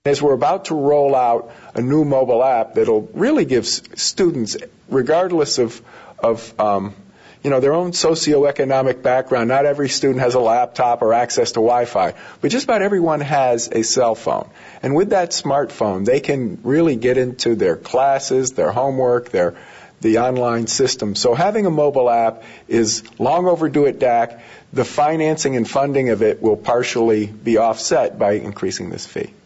As we're about to roll out a new mobile app that'll really give students, regardless of their own socioeconomic background, not every student has a laptop or access to Wi-Fi, but just about everyone has a cell phone. And with that smartphone, they can really get into their classes, their homework, the online system. So having a mobile app is long overdue at DAC. The financing and funding of it will partially be offset by increasing this fee.